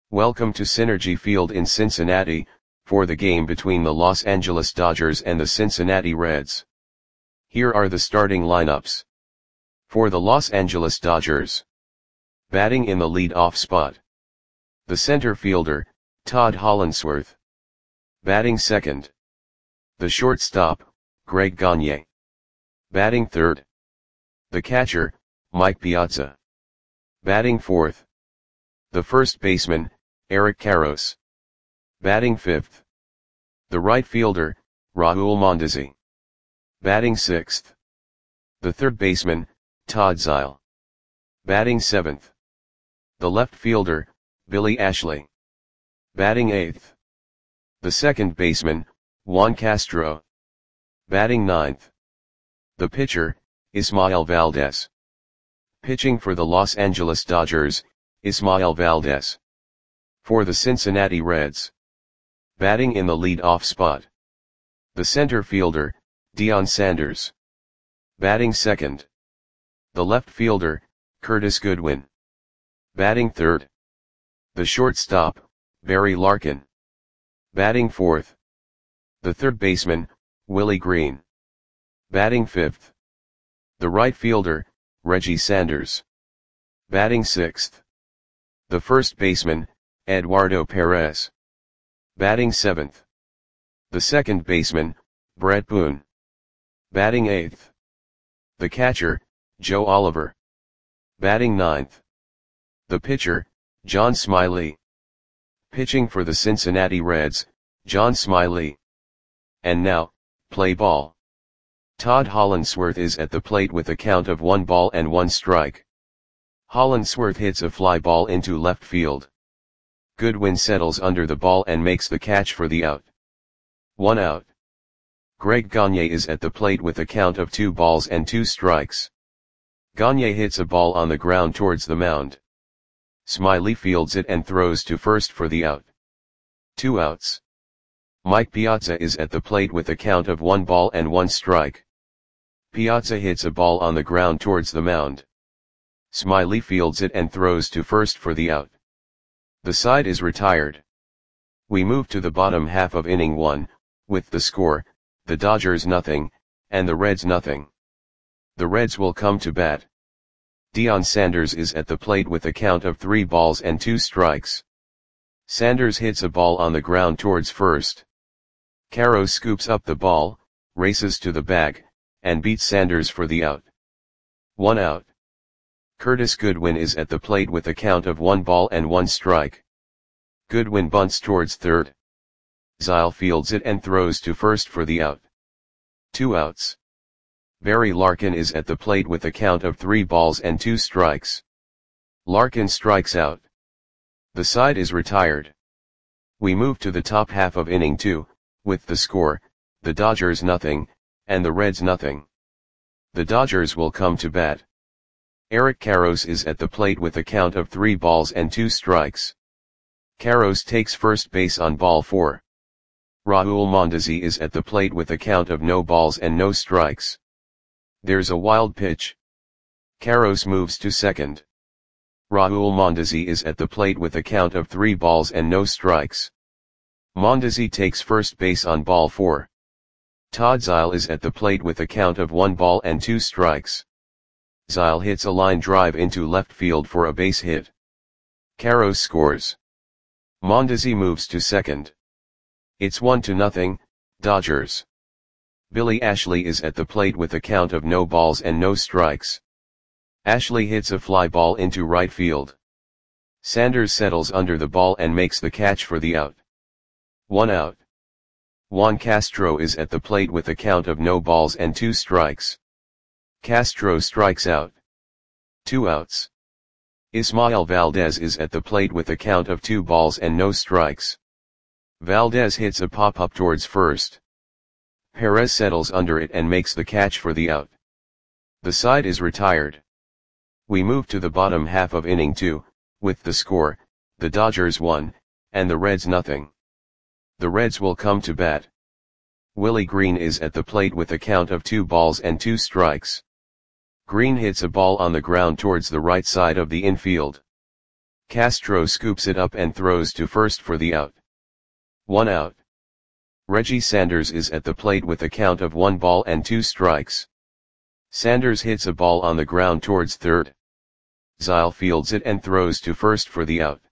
Welcome to Synergy Field in Cincinnati, for the game between the Los Angeles Dodgers and the Cincinnati Reds. Here are the starting lineups. For the Los Angeles Dodgers. Batting in the lead-off spot. The center fielder, Todd Hollandsworth. Batting second. The shortstop, Greg Gagne. Batting third. The catcher, Mike Piazza. Batting fourth. The first baseman, Eric Karros. Batting fifth. The right fielder, Raul Mondesi. Batting sixth. The third baseman, Todd Zeile. Batting seventh. The left fielder, Billy Ashley. Batting eighth. The second baseman, Juan Castro. Batting ninth. The pitcher, Ismael Valdez. Pitching for the Los Angeles Dodgers, Ismael Valdez. For the Cincinnati Reds. Batting in the lead-off spot. The center fielder, Deion Sanders. Batting second. The left fielder, Curtis Goodwin. Batting third. The shortstop, Barry Larkin. Batting fourth. The third baseman, Willie Green. Batting fifth. The right fielder, Reggie Sanders. Batting sixth. The first baseman, Eduardo Perez. Batting seventh. The second baseman, Brett Boone. Batting eighth. The catcher, Joe Oliver. Batting ninth. The pitcher, John Smiley. Pitching for the Cincinnati Reds, John Smiley. And now, play ball. Todd Hollandsworth is at the plate with a count of 1 strike. Hollandsworth hits a fly ball into left field. Goodwin settles under the ball and makes the catch for the out. 1 out. Greg Gagne is at the plate with a count of 2 strikes. Gagne hits a ball on the ground towards the mound. Smiley fields it and throws to first for the out. 2 outs. Mike Piazza is at the plate with a count of 1 strike. Piazza hits a ball on the ground towards the mound. Smiley fields it and throws to first for the out. The side is retired. We move to the bottom half of inning 1, with the score, the Dodgers nothing, and the Reds nothing. The Reds will come to bat. Deion Sanders is at the plate with a count of 3 strikes. Sanders hits a ball on the ground towards first. Karros scoops up the ball, races to the bag, and beats Sanders for the out. 1 out. Curtis Goodwin is at the plate with a count of 1 strike. Goodwin bunts towards third. Zeile fields it and throws to first for the out. 2 outs. Barry Larkin is at the plate with a count of 3 strikes. Larkin strikes out. The side is retired. We move to the top half of inning 2, with the score, the Dodgers nothing, and the Reds nothing. The Dodgers will come to bat. Eric Karros is at the plate with a count of 3 strikes. Karros takes first base on ball 4. Raul Mondesi is at the plate with a count of no strikes. There's a wild pitch. Karros moves to second. Raul Mondesi is at the plate with a count of 3 strikes. Mondesi takes first base on ball 4. Todd Zeile is at the plate with a count of 1 strikes. Zeile hits a line drive into left field for a base hit. Karros scores. Mondesi moves to second. It's 1-0, Dodgers. Billy Ashley is at the plate with a count of no strikes. Ashley hits a fly ball into right field. Sanders settles under the ball and makes the catch for the out. 1 out. Juan Castro is at the plate with a count of no strikes. Castro strikes out. 2 outs. Ismael Valdez is at the plate with a count of 2 strikes. Valdez hits a pop-up towards first. Perez settles under it and makes the catch for the out. The side is retired. We move to the bottom half of inning 2, with the score, the Dodgers 1, and the Reds nothing. The Reds will come to bat. Willie Green is at the plate with a count of 2 strikes. Green hits a ball on the ground towards the right side of the infield. Castro scoops it up and throws to first for the out. 1 out. Reggie Sanders is at the plate with a count of 1 ball and 2 strikes. Sanders hits a ball on the ground towards third. Zile fields it and throws to first for the out.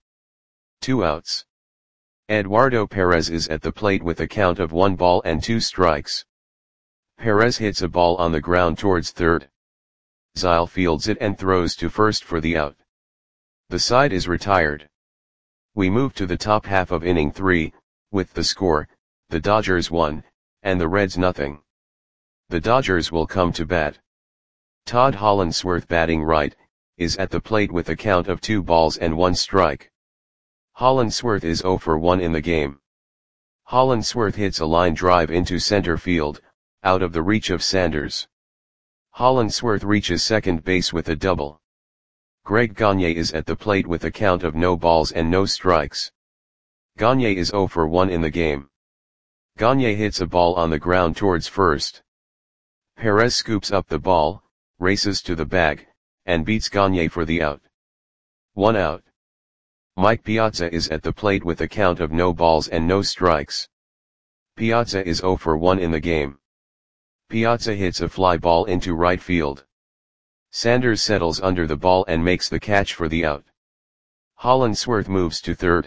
2 outs. Eduardo Perez is at the plate with a count of 1 ball and 2 strikes. Perez hits a ball on the ground towards third. Zile fields it and throws to first for the out. The side is retired. We move to the top half of inning 3, with the score, the Dodgers 1, and the Reds nothing. The Dodgers will come to bat. Todd Hollandsworth, batting right, is at the plate with a count of 2 balls and 1 strike. Hollandsworth is 0 for 1 in the game. Hollandsworth hits a line drive into center field, out of the reach of Sanders. Hollandsworth reaches second base with a double. Greg Gagne is at the plate with a count of no balls and no strikes. Gagne is 0 for 1 in the game. Gagne hits a ball on the ground towards first. Perez scoops up the ball, races to the bag, and beats Gagne for the out. 1 out. Mike Piazza is at the plate with a count of no balls and no strikes. Piazza is 0 for 1 in the game. Piazza hits a fly ball into right field. Sanders settles under the ball and makes the catch for the out. Hollandsworth moves to third.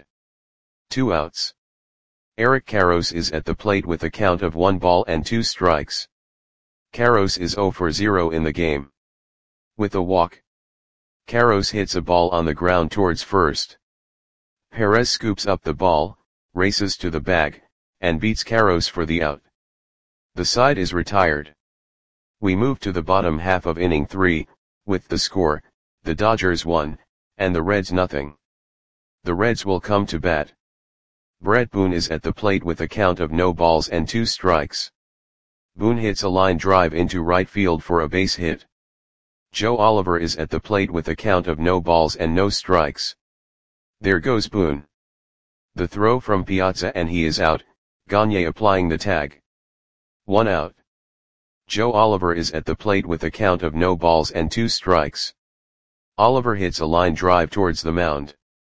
2 outs. Eric Karros is at the plate with a count of 1 ball and 2 strikes. Karros is 0 for 0 in the game. With a walk, Karros hits a ball on the ground towards first. Perez scoops up the ball, races to the bag, and beats Karros for the out. The side is retired. We move to the bottom half of inning 3, with the score, the Dodgers 1, and the Reds nothing. The Reds will come to bat. Brett Boone is at the plate with a count of no balls and 2 strikes. Boone hits a line drive into right field for a base hit. Joe Oliver is at the plate with a count of no balls and no strikes. There goes Boone. The throw from Piazza and he is out, Gagne applying the tag. 1 out. Joe Oliver is at the plate with a count of no balls and 2 strikes. Oliver hits a line drive towards the mound.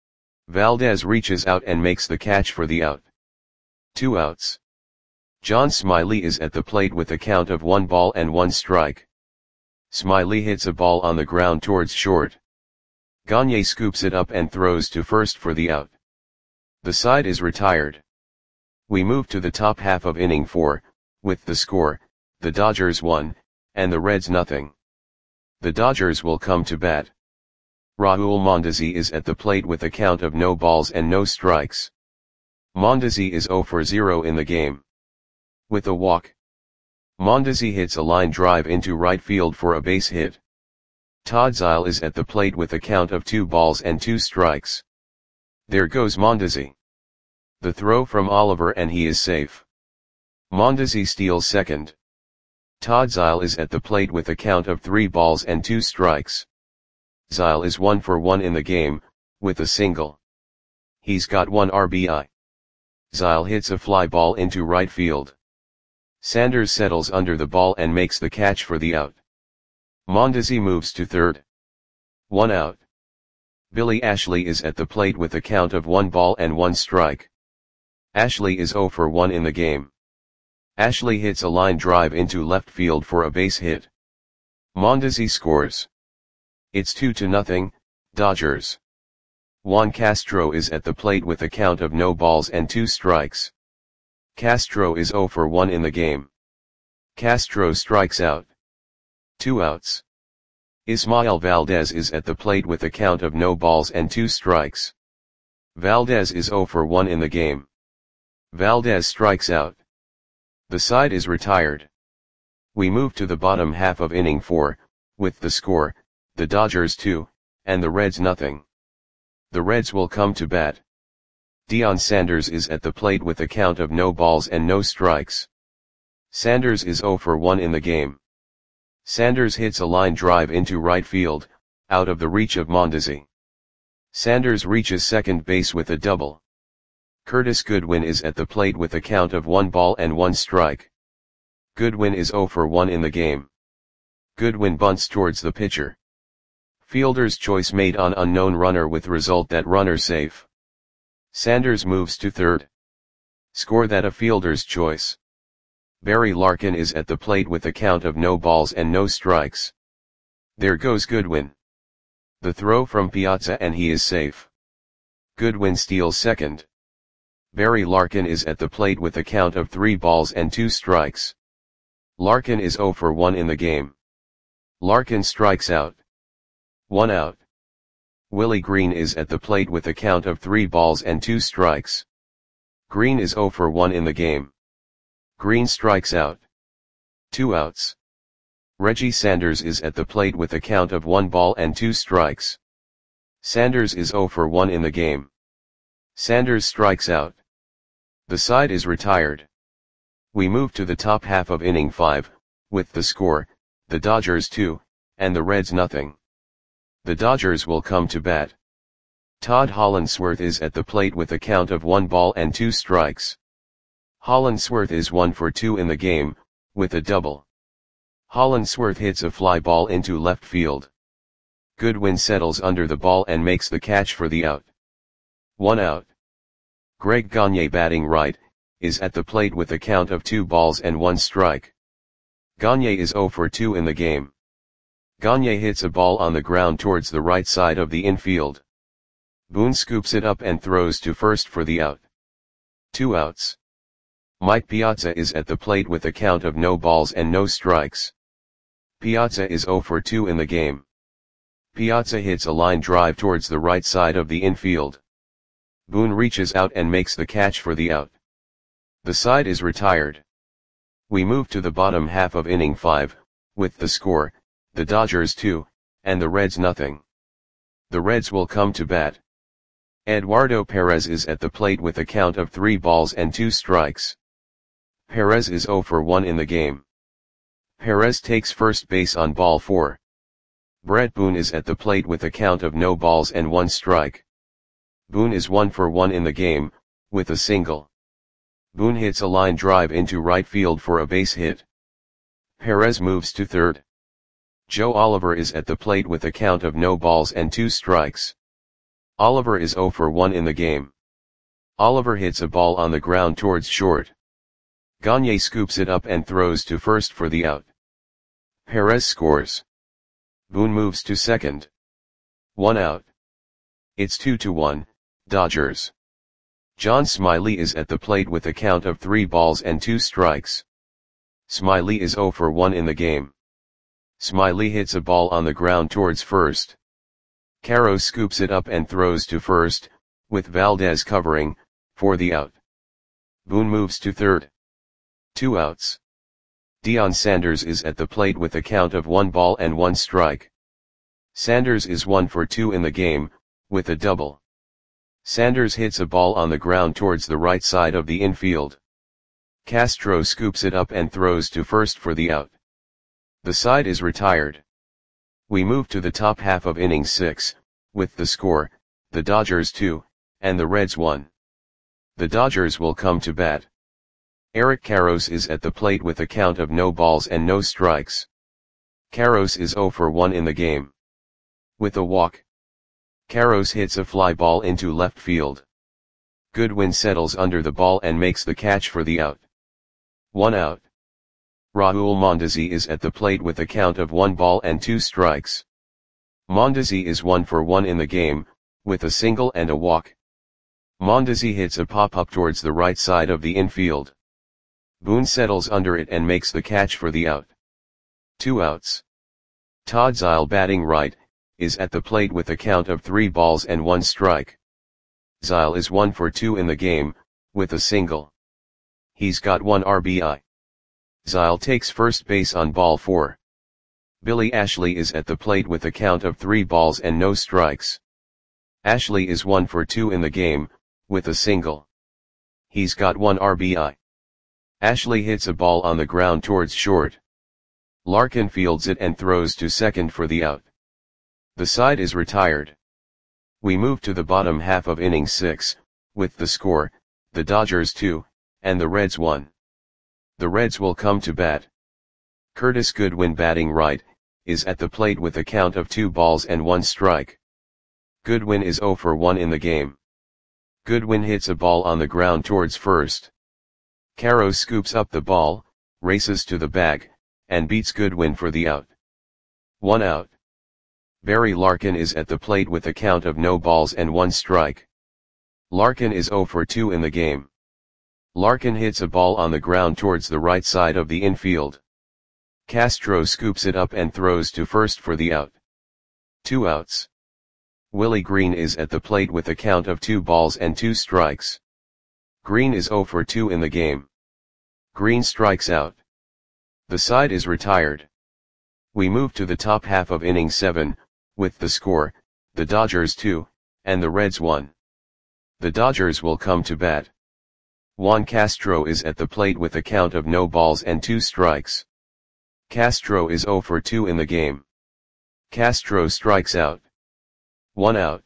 Valdez reaches out and makes the catch for the out. 2 outs. John Smiley is at the plate with a count of 1 ball and 1 strike. Smiley hits a ball on the ground towards short. Gagne scoops it up and throws to first for the out. The side is retired. We move to the top half of inning 4, with the score, the Dodgers 1, and the Reds nothing. The Dodgers will come to bat. Raul Mondesi is at the plate with a count of no balls and no strikes. Mondesi is 0 for 0 in the game. With a walk, Mondesi hits a line drive into right field for a base hit. Todd Zile is at the plate with a count of 2 balls and 2 strikes. There goes Mondesi. The throw from Oliver and he is safe. Mondesi steals second. Todd Zile is at the plate with a count of 3 balls and 2 strikes. Zile is 1 for 1 in the game, with a single. He's got 1 RBI. Zile hits a fly ball into right field. Sanders settles under the ball and makes the catch for the out. Mondesi moves to third. 1 out. Billy Ashley is at the plate with a count of 1 ball and 1 strike. Ashley is 0 for 1 in the game. Ashley hits a line drive into left field for a base hit. Mondesi scores. It's 2-0, Dodgers. Juan Castro is at the plate with a count of no balls and 2 strikes. Castro is 0 for 1 in the game. Castro strikes out. 2 outs. Ismael Valdez is at the plate with a count of no balls and 2 strikes. Valdez is 0 for 1 in the game. Valdez strikes out. The side is retired. We move to the bottom half of inning 4, with the score, the Dodgers 2, and the Reds nothing. The Reds will come to bat. Deion Sanders is at the plate with a count of no balls and no strikes. Sanders is 0 for 1 in the game. Sanders hits a line drive into right field, out of the reach of Mondesi. Sanders reaches second base with a double. Curtis Goodwin is at the plate with a count of 1 ball and 1 strike. Goodwin is 0 for 1 in the game. Goodwin bunts towards the pitcher. Fielder's choice made on unknown runner with result that runner safe. Sanders moves to third. Score that a fielder's choice. Barry Larkin is at the plate with a count of no balls and no strikes. There goes Goodwin. The throw from Piazza and he is safe. Goodwin steals second. Barry Larkin is at the plate with a count of 3 balls and 2 strikes. Larkin is 0 for 1 in the game. Larkin strikes out. 1 out. Willie Green is at the plate with a count of 3 balls and 2 strikes. Green is 0 for 1 in the game. Green strikes out. 2 outs. Reggie Sanders is at the plate with a count of 1 ball and 2 strikes. Sanders is 0 for 1 in the game. Sanders strikes out. The side is retired. We move to the top half of inning 5, with the score, the Dodgers 2, and the Reds nothing. The Dodgers will come to bat. Todd Hollandsworth is at the plate with a count of 1 ball and 2 strikes. Hollandsworth is 1 for 2 in the game, with a double. Hollandsworth hits a fly ball into left field. Goodwin settles under the ball and makes the catch for the out. 1 out. Greg Gagne, batting right, is at the plate with a count of 2 balls and 1 strike. Gagne is 0 for 2 in the game. Gagne hits a ball on the ground towards the right side of the infield. Boone scoops it up and throws to first for the out. 2 outs. Mike Piazza is at the plate with a count of no balls and no strikes. Piazza is 0 for 2 in the game. Piazza hits a line drive towards the right side of the infield. Boone reaches out and makes the catch for the out. The side is retired. We move to the bottom half of inning 5, with the score, the Dodgers 2, and the Reds nothing. The Reds will come to bat. Eduardo Perez is at the plate with a count of 3 balls and 2 strikes. Perez is 0 for 1 in the game. Perez takes first base on ball 4. Brett Boone is at the plate with a count of no balls and 1 strike. Boone is 1 for 1 in the game, with a single. Boone hits a line drive into right field for a base hit. Perez moves to third. Joe Oliver is at the plate with a count of no balls and 2 strikes. Oliver is 0 for 1 in the game. Oliver hits a ball on the ground towards short. Gagne scoops it up and throws to first for the out. Perez scores. Boone moves to second. 1 out. It's 2-1, Dodgers. John Smiley is at the plate with a count of 3 balls and 2 strikes. Smiley is 0 for 1 in the game. Smiley hits a ball on the ground towards first. Caro scoops it up and throws to first, with Valdez covering, for the out. Boone moves to third. 2 outs. Deion Sanders is at the plate with a count of 1 ball and 1 strike. Sanders is 1 for 2 in the game, with a double. Sanders hits a ball on the ground towards the right side of the infield. Castro scoops it up and throws to first for the out. The side is retired. We move to the top half of inning 6, with the score, the Dodgers 2, and the Reds 1. The Dodgers will come to bat. Eric Karros is at the plate with a count of no balls and no strikes. Karros is 0 for 1 in the game. With a walk. Karros hits a fly ball into left field. Goodwin settles under the ball and makes the catch for the out. 1 out. Raul Mondesi is at the plate with a count of 1 ball and 2 strikes. Mondesi is 1 for 1 in the game, with a single and a walk. Mondesi hits a pop-up towards the right side of the infield. Boone settles under it and makes the catch for the out. 2 outs. Todd Zeile, batting right, is at the plate with a count of 3 balls and 1 strike. Zeile is 1 for 2 in the game, with a single. He's got 1 RBI. Zeile takes first base on ball 4. Billy Ashley is at the plate with a count of 3 balls and no strikes. Ashley is 1 for 2 in the game, with a single. He's got 1 RBI. Ashley hits a ball on the ground towards short. Larkin fields it and throws to second for the out. The side is retired. We move to the bottom half of inning 6, with the score, the Dodgers 2, and the Reds 1. The Reds will come to bat. Curtis Goodwin, batting right, is at the plate with a count of 2 balls and 1 strike. Goodwin is 0 for 1 in the game. Goodwin hits a ball on the ground towards first. Caro scoops up the ball, races to the bag, and beats Goodwin for the out. 1 out. Barry Larkin is at the plate with a count of no balls and 1 strike. Larkin is 0 for 2 in the game. Larkin hits a ball on the ground towards the right side of the infield. Castro scoops it up and throws to first for the out. 2 outs. Willie Green is at the plate with a count of 2 balls and 2 strikes. Green is 0 for 2 in the game. Green strikes out. The side is retired. We move to the top half of inning 7, with the score, the Dodgers 2, and the Reds 1. The Dodgers will come to bat. Juan Castro is at the plate with a count of no balls and 2 strikes. Castro is 0 for 2 in the game. Castro strikes out. 1 out.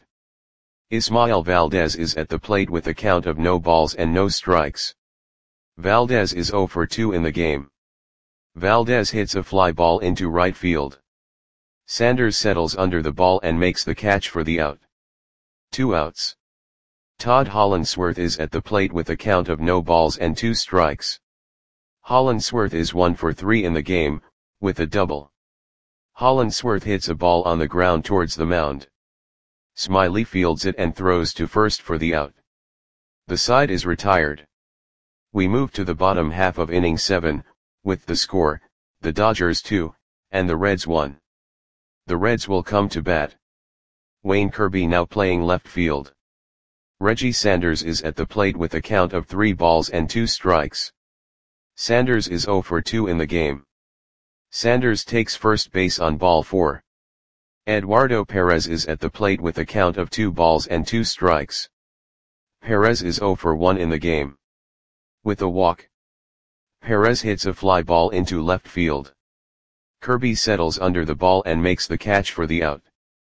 Ismael Valdez is at the plate with a count of no balls and no strikes. Valdez is 0 for 2 in the game. Valdez hits a fly ball into right field. Sanders settles under the ball and makes the catch for the out. 2 outs. Todd Hollandsworth is at the plate with a count of no balls and 2 strikes. Hollandsworth is 1 for 3 in the game, with a double. Hollandsworth hits a ball on the ground towards the mound. Smiley fields it and throws to first for the out. The side is retired. We move to the bottom half of inning 7, with the score, the Dodgers 2, and the Reds 1. The Reds will come to bat. Wayne Kirby now playing left field. Reggie Sanders is at the plate with a count of 3 balls and 2 strikes. Sanders is 0 for 2 in the game. Sanders takes first base on ball 4. Eduardo Perez is at the plate with a count of 2 balls and 2 strikes. Perez is 0 for 1 in the game. With a walk, Perez hits a fly ball into left field. Kirby settles under the ball and makes the catch for the out.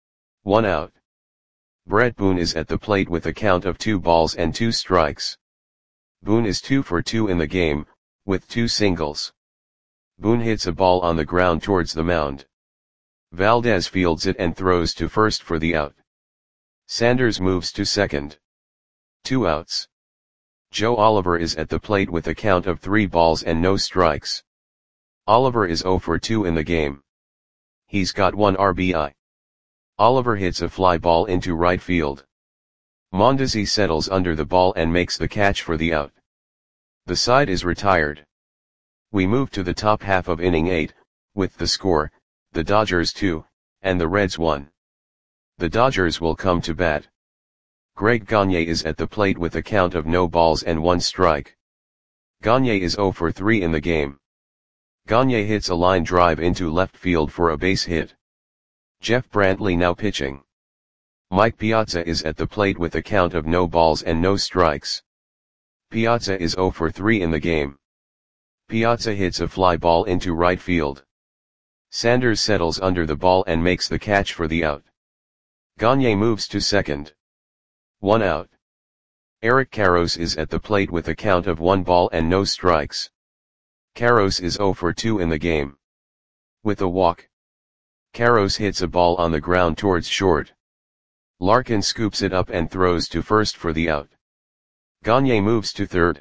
1 out. Brett Boone is at the plate with a count of 2 balls and 2 strikes. Boone is 2 for 2 in the game, with 2 singles. Boone hits a ball on the ground towards the mound. Valdez fields it and throws to first for the out. Sanders moves to second. 2 outs. Joe Oliver is at the plate with a count of 3 balls and no strikes. Oliver is 0 for 2 in the game. He's got 1 RBI. Oliver hits a fly ball into right field. Mondesi settles under the ball and makes the catch for the out. The side is retired. We move to the top half of inning 8, with the score, the Dodgers 2, and the Reds 1. The Dodgers will come to bat. Greg Gagne is at the plate with a count of no balls and 1 strike. Gagne is 0 for 3 in the game. Gagne hits a line drive into left field for a base hit. Jeff Brantley now pitching. Mike Piazza is at the plate with a count of no balls and no strikes. Piazza is 0 for 3 in the game. Piazza hits a fly ball into right field. Sanders settles under the ball and makes the catch for the out. Gagne moves to second. 1 out. Eric Karros is at the plate with a count of 1 ball and no strikes. Karros is 0 for 2 in the game. With a walk, Karros hits a ball on the ground towards short. Larkin scoops it up and throws to first for the out. Gagne moves to third.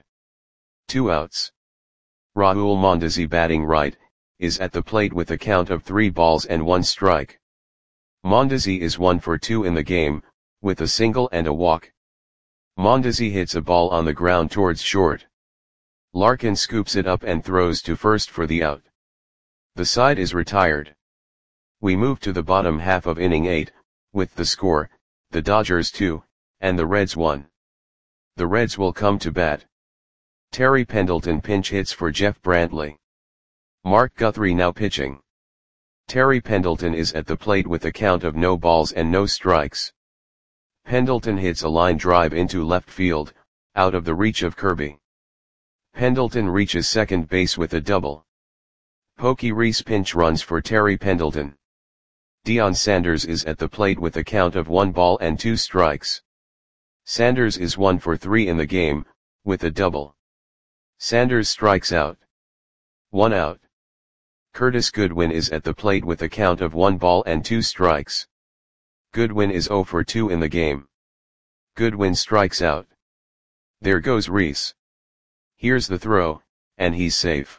2 outs. Raul Mondesi batting right, is at the plate with a count of 3 balls and 1 strike. Mondesi is 1 for 2 in the game, with a single and a walk. Mondesi hits a ball on the ground towards short. Larkin scoops it up and throws to first for the out. The side is retired. We move to the bottom half of inning 8, with the score, the Dodgers 2, and the Reds 1. The Reds will come to bat. Terry Pendleton pinch hits for Jeff Brantley. Mark Guthrie now pitching. Terry Pendleton is at the plate with a count of no balls and no strikes. Pendleton hits a line drive into left field, out of the reach of Kirby. Pendleton reaches second base with a double. Pokey Reese pinch runs for Terry Pendleton. Deion Sanders is at the plate with a count of 1 ball and 2 strikes. Sanders is 1 for 3 in the game, with a double. Sanders strikes out. 1 out. Curtis Goodwin is at the plate with a count of 1 ball and 2 strikes. Goodwin is 0 for 2 in the game. Goodwin strikes out. There goes Rhys. Here's the throw, and he's safe.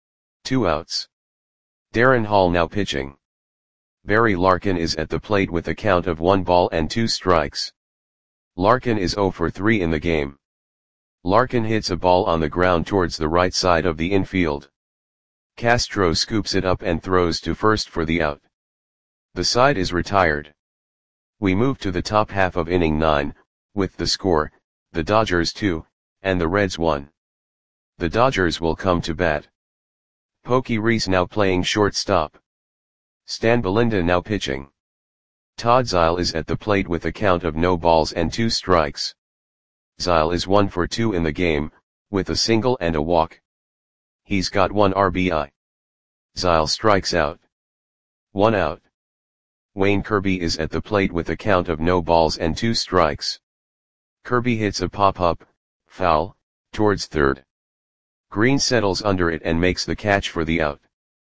2 outs. Darren Hall now pitching. Barry Larkin is at the plate with a count of 1 ball and 2 strikes. Larkin is 0 for 3 in the game. Larkin hits a ball on the ground towards the right side of the infield. Castro scoops it up and throws to first for the out. The side is retired. We move to the top half of inning 9, with the score, the Dodgers 2, and the Reds 1. The Dodgers will come to bat. Pokey Reese now playing shortstop. Stan Belinda now pitching. Todd Zeile is at the plate with a count of no balls and 2 strikes. Zeile is 1 for 2 in the game, with a single and a walk. He's got 1 RBI. Zeile strikes out. 1 out. Wayne Kirby is at the plate with a count of no balls and 2 strikes. Kirby hits a pop-up, foul, towards third. Green settles under it and makes the catch for the out.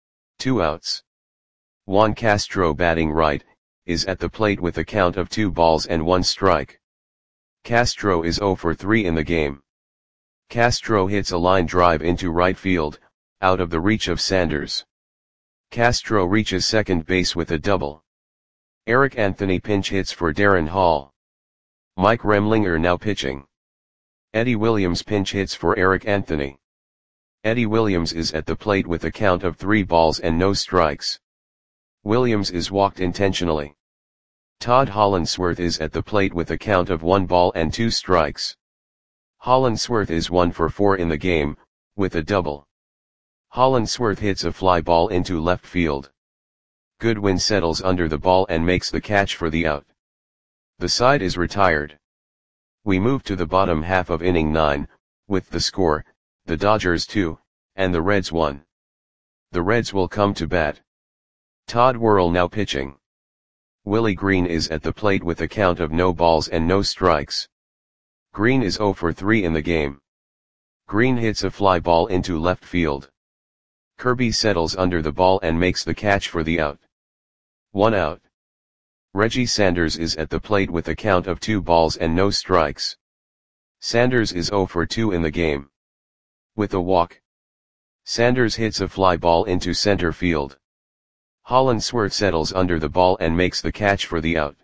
2 outs. Juan Castro batting right, is at the plate with a count of 2 balls and 1 strike. Castro is 0 for 3 in the game. Castro hits a line drive into right field, out of the reach of Sanders. Castro reaches second base with a double. Eric Anthony pinch hits for Darren Hall. Mike Remlinger now pitching. Eddie Williams pinch hits for Eric Anthony. Eddie Williams is at the plate with a count of 3 balls and no strikes. Williams is walked intentionally. Todd Hollandsworth is at the plate with a count of 1 ball and 2 strikes. Hollandsworth is 1 for 4 in the game, with a double. Hollandsworth hits a fly ball into left field. Goodwin settles under the ball and makes the catch for the out. The side is retired. We move to the bottom half of inning 9, with the score, the Dodgers 2, and the Reds 1. The Reds will come to bat. Todd Worrell now pitching. Willie Green is at the plate with a count of no balls and no strikes. Green is 0 for 3 in the game. Green hits a fly ball into left field. Kirby settles under the ball and makes the catch for the out. 1 out. Reggie Sanders is at the plate with a count of 2 balls and no strikes. Sanders is 0 for 2 in the game. With a walk. Sanders hits a fly ball into center field. Hollandsworth settles under the ball and makes the catch for the out.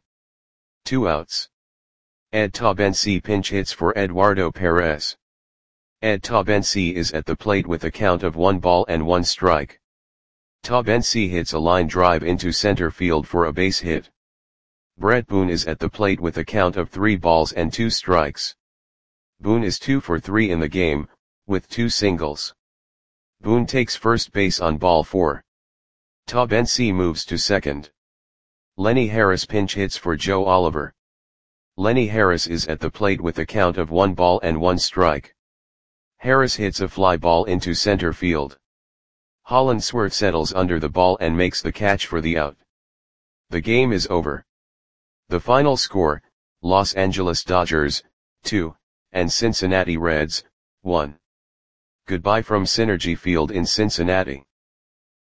2 outs. Ed Taubensee pinch hits for Eduardo Perez. Ed Taubensee is at the plate with a count of 1 ball and 1 strike. Taubensee hits a line drive into center field for a base hit. Brett Boone is at the plate with a count of 3 balls and 2 strikes. Boone is 2 for 3 in the game, with 2 singles. Boone takes first base on ball 4. Taubensee moves to second. Lenny Harris pinch hits for Joe Oliver. Lenny Harris is at the plate with a count of 1 ball and 1 strike. Harris hits a fly ball into center field. Hollandsworth settles under the ball and makes the catch for the out. The game is over. The final score, Los Angeles Dodgers, 2, and Cincinnati Reds, 1. Goodbye from Synergy Field in Cincinnati.